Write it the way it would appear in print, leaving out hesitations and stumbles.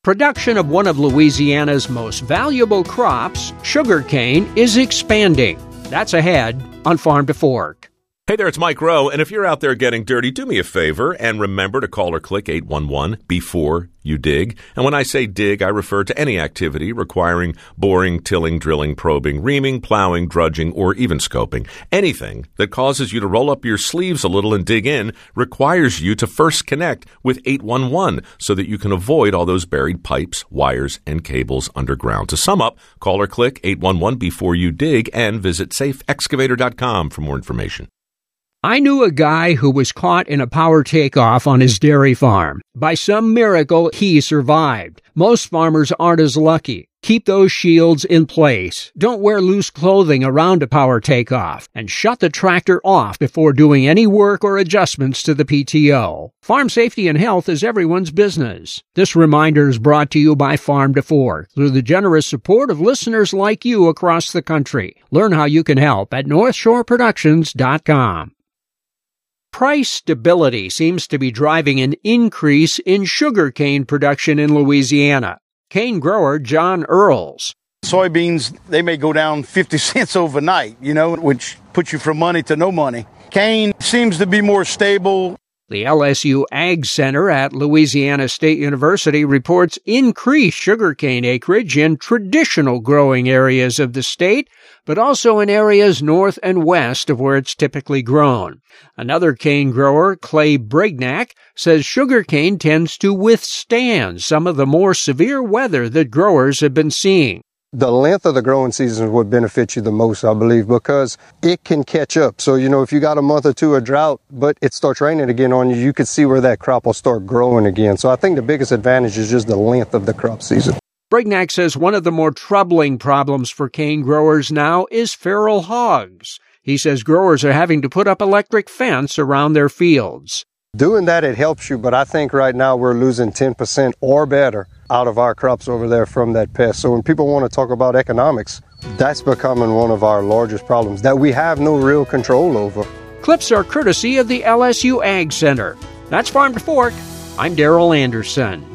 Production of one of Louisiana's most valuable crops, sugarcane, is expanding. That's ahead on Farm to Fork. Hey there, it's Mike Rowe, and if you're out there getting dirty, do me a favor and remember to call or click 811 before you dig. And when I say dig, I refer to any activity requiring boring, tilling, drilling, probing, reaming, plowing, drudging, or even scoping. Anything that causes you to roll up your sleeves a little and dig in requires you to first connect with 811 so that you can avoid all those buried pipes, wires, and cables underground. To sum up, call or click 811 before you dig and visit safeexcavator.com for more information. I knew a guy who was caught in a power takeoff on his dairy farm. By some miracle, he survived. Most farmers aren't as lucky. Keep those shields in place. Don't wear loose clothing around a power takeoff. And shut the tractor off before doing any work or adjustments to the PTO. Farm safety and health is everyone's business. This reminder is brought to you by Farm to Fork through the generous support of listeners like you across the country. Learn how you can help at NorthshoreProductions.com. Price stability seems to be driving an increase in sugarcane production in Louisiana. Cane grower John Earls. Soybeans, they may go down 50 cents overnight, which puts you from money to no money. Cane seems to be more stable. The LSU Ag Center at Louisiana State University reports increased sugarcane acreage in traditional growing areas of the state, but also in areas north and west of where it's typically grown. Another cane grower, Clay Brignac, says sugarcane tends to withstand some of the more severe weather that growers have been seeing. The length of the growing season would benefit you the most, I believe, because it can catch up. So, if you got a month or two of drought, but it starts raining again on you, you could see where that crop will start growing again. So I think the biggest advantage is just the length of the crop season. Brignac says one of the more troubling problems for cane growers now is feral hogs. He says growers are having to put up electric fence around their fields. Doing that, it helps you, but I think right now we're losing 10% or better out of our crops over there from that pest. So when people want to talk about economics, that's becoming one of our largest problems that we have no real control over. Clips are courtesy of the LSU Ag Center. That's Farm to Fork. I'm Darrell Anderson.